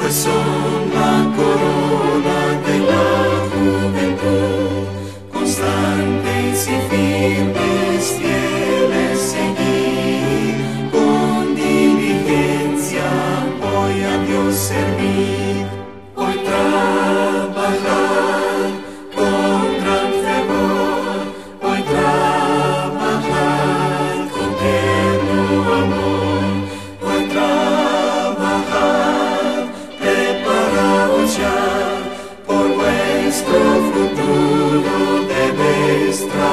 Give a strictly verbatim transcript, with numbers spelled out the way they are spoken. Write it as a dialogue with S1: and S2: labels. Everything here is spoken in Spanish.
S1: pues son la corona de la juventud, constantes y firmes, fieles seguir, con diligencia voy a Dios servir, hoy trabajar con gran fervor, hoy trabajar con tierno amor, hoy trabajar, preparaos ya, por vuestro futuro debéis trabajar.